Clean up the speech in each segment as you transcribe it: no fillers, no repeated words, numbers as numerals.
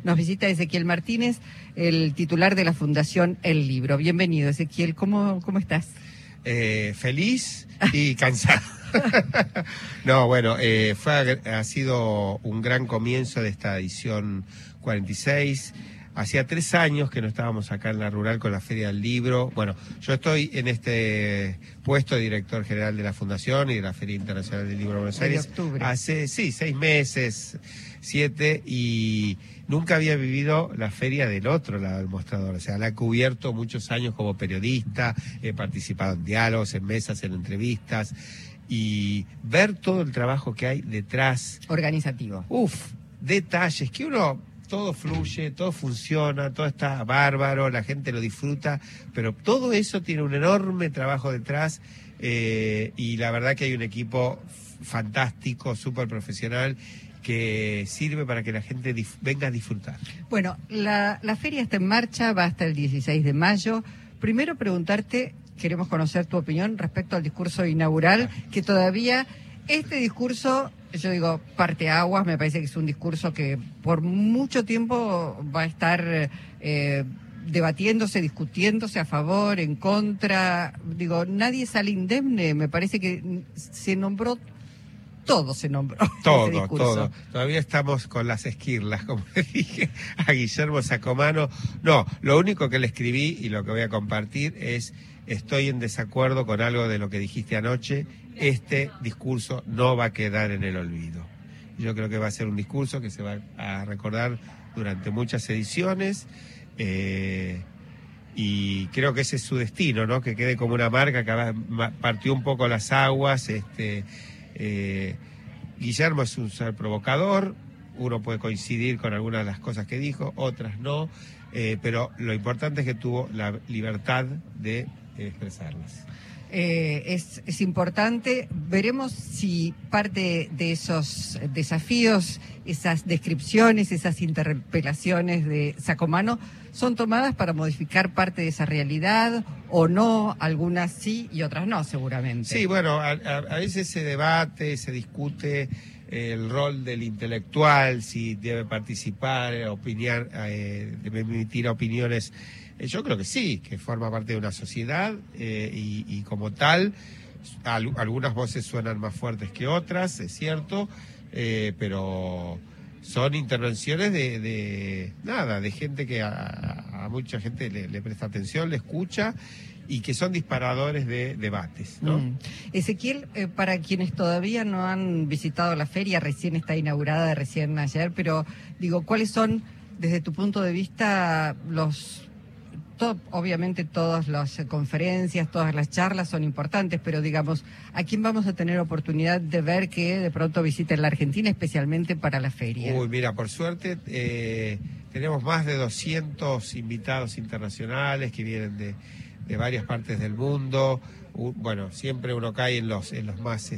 Nos visita Ezequiel Martínez, el titular de la Fundación El Libro. Bienvenido, Ezequiel. ¿Cómo estás? Feliz y cansado. No, bueno, ha sido un gran comienzo de esta edición 46. Hacía 3 años que no estábamos acá en la Rural con la Feria del Libro. Bueno, yo estoy en este puesto de director general de la Fundación y de la Feria Internacional del Libro de Buenos Aires. Octubre. Hace, 6 meses, 7, y nunca había vivido la feria del otro lado del mostrador. O sea, la he cubierto muchos años como periodista, he participado en diálogos, en mesas, en entrevistas, y ver todo el trabajo que hay detrás. Organizativo. Detalles que todo fluye, todo funciona, todo está bárbaro, la gente lo disfruta, pero todo eso tiene un enorme trabajo detrás, y la verdad que hay un equipo fantástico, súper profesional, que sirve para que la gente venga a disfrutar. Bueno, la feria está en marcha, va hasta el 16 de mayo. Primero preguntarte, queremos conocer tu opinión respecto al discurso inaugural, que todavía este discurso, yo digo, parteaguas, me parece que es un discurso que por mucho tiempo va a estar debatiéndose, discutiéndose a favor, en contra. Digo, nadie sale indemne, me parece que todo se nombró. Todo. Todavía estamos con las esquirlas, como le dije a Guillermo Sacomano. No, lo único que le escribí y lo que voy a compartir es: estoy en desacuerdo con algo de lo que dijiste anoche. Este discurso no va a quedar en el olvido. Yo creo que va a ser un discurso que se va a recordar durante muchas ediciones, y creo que ese es su destino, ¿no? Que quede como una marca que partió un poco las aguas. Guillermo es un ser provocador, uno puede coincidir con algunas de las cosas que dijo, otras no, pero lo importante es que tuvo la libertad de expresarlas. Es importante. Veremos si parte de esos desafíos, esas descripciones, esas interpelaciones de Sacomano son tomadas para modificar parte de esa realidad o no, algunas sí y otras no, seguramente. Sí, bueno, a veces se debate, se discute el rol del intelectual, si debe participar, debe emitir opiniones. Yo creo que sí, que forma parte de una sociedad, y como tal, algunas voces suenan más fuertes que otras, es cierto, pero son intervenciones de gente que a mucha gente le presta atención, le escucha, y que son disparadores de debates, ¿no? Ezequiel, para quienes todavía no han visitado la feria, recién está inaugurada, recién ayer, pero digo, ¿cuáles son, desde tu punto de vista, obviamente todas las conferencias, todas las charlas son importantes, pero digamos, ¿a quién vamos a tener oportunidad de ver que de pronto visiten la Argentina, especialmente para la feria? Mira, por suerte tenemos más de 200 invitados internacionales que vienen de varias partes del mundo. Bueno, siempre uno cae en los más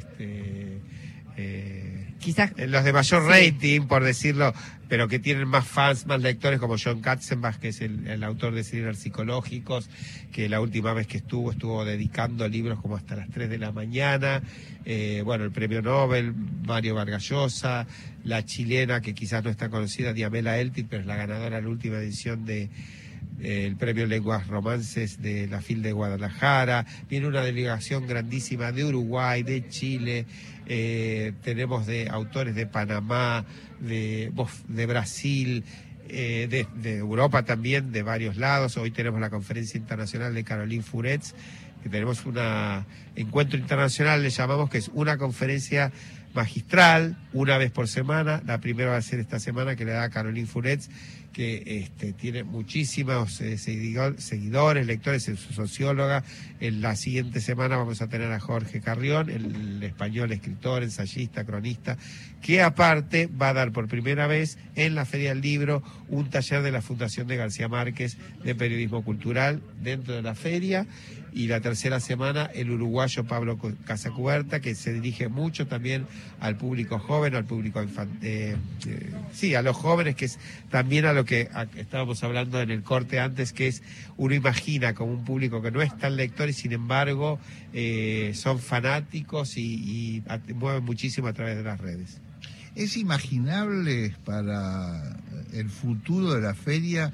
quizás en los de mayor rating, por decirlo, pero que tienen más fans, más lectores, como John Katzenbach, que es el autor de thrillers psicológicos, que la última vez que estuvo dedicando libros como hasta las 3 de la mañana. Bueno, el premio Nobel, Mario Vargas Llosa, la chilena, que quizás no está conocida, Diamela Eltit, pero es la ganadora de la última edición el premio Lenguas Romances de la FIL de Guadalajara. Viene una delegación grandísima de Uruguay, de Chile, tenemos de autores de Panamá, de Brasil, de Europa también, de varios lados. Hoy tenemos la conferencia internacional de Caroline Furetz, que tenemos un encuentro internacional, le llamamos, que es una conferencia magistral, una vez por semana. La primera va a ser esta semana, que le da a Caroline Furetz, que tiene muchísimos seguidores, lectores, es socióloga. En la siguiente semana vamos a tener a Jorge Carrión, el español escritor, ensayista, cronista, que aparte va a dar por primera vez en la Feria del Libro un taller de la Fundación de García Márquez de periodismo cultural dentro de la feria. Y la tercera semana, el uruguayo Pablo Casacuberta, que se dirige mucho también al público joven, al público infantil, a los jóvenes, que es también a lo que estábamos hablando en el corte antes, que es, uno imagina como un público que no es tan lector y sin embargo son fanáticos y mueven muchísimo a través de las redes. ¿Es imaginable para el futuro de la feria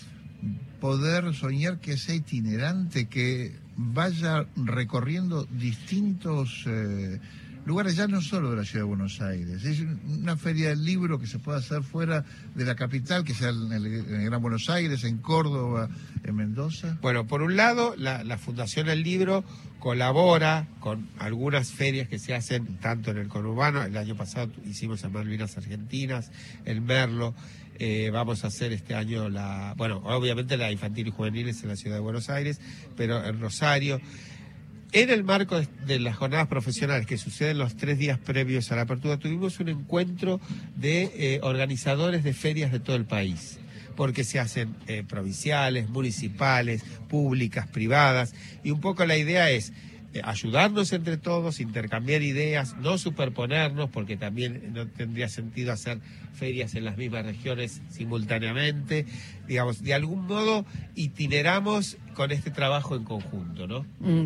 poder soñar que sea itinerante, que vaya recorriendo distintos lugares, ya no solo de la ciudad de Buenos Aires? Es una feria del libro que se pueda hacer fuera de la capital, que sea en el Gran Buenos Aires, en Córdoba, en Mendoza. Bueno, por un lado, la Fundación El Libro colabora con algunas ferias que se hacen tanto en el conurbano. El año pasado hicimos en Malvinas Argentinas, el Merlo. Vamos a hacer este año obviamente la infantil y juveniles en la ciudad de Buenos Aires, pero en Rosario. En el marco de las jornadas profesionales que suceden los 3 días previos a la apertura, tuvimos un encuentro de organizadores de ferias de todo el país, porque se hacen provinciales, municipales, públicas, privadas, y un poco la idea es ayudarnos entre todos, intercambiar ideas, no superponernos, porque también no tendría sentido hacer ferias en las mismas regiones simultáneamente. Digamos, de algún modo itineramos con este trabajo en conjunto, ¿no?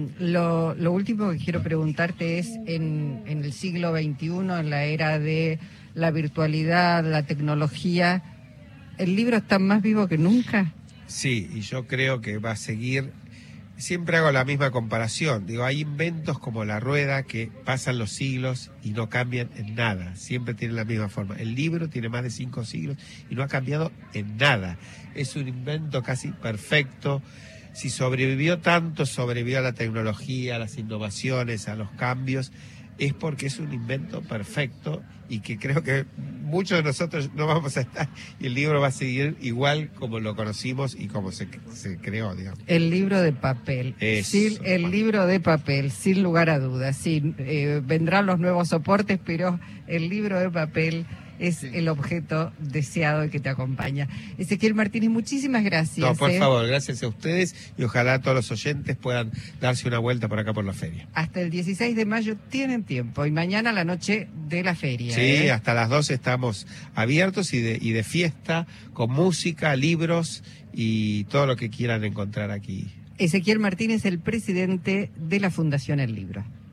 Lo último que quiero preguntarte es, en el siglo XXI, en la era de la virtualidad, la tecnología, ¿el libro está más vivo que nunca? Sí, y yo creo que va a seguir. Siempre hago la misma comparación. Digo, hay inventos como la rueda que pasan los siglos y no cambian en nada. Siempre tienen la misma forma. El libro tiene más de 5 siglos y no ha cambiado en nada. Es un invento casi perfecto. Si sobrevivió tanto, sobrevivió a la tecnología, a las innovaciones, a los cambios, es porque es un invento perfecto y que creo que muchos de nosotros no vamos a estar y el libro va a seguir igual como lo conocimos y como se creó, digamos. El libro de papel. El libro de papel, sin lugar a dudas. Sí, vendrán los nuevos soportes, pero el libro de papel es el objeto deseado y que te acompaña. Ezequiel Martínez, muchísimas gracias. No, por favor, gracias a ustedes y ojalá todos los oyentes puedan darse una vuelta por acá por la feria. Hasta el 16 de mayo tienen tiempo y mañana la noche de la feria. Sí, hasta las 12 estamos abiertos y de fiesta, con música, libros y todo lo que quieran encontrar aquí. Ezequiel Martínez, el presidente de la Fundación El Libro.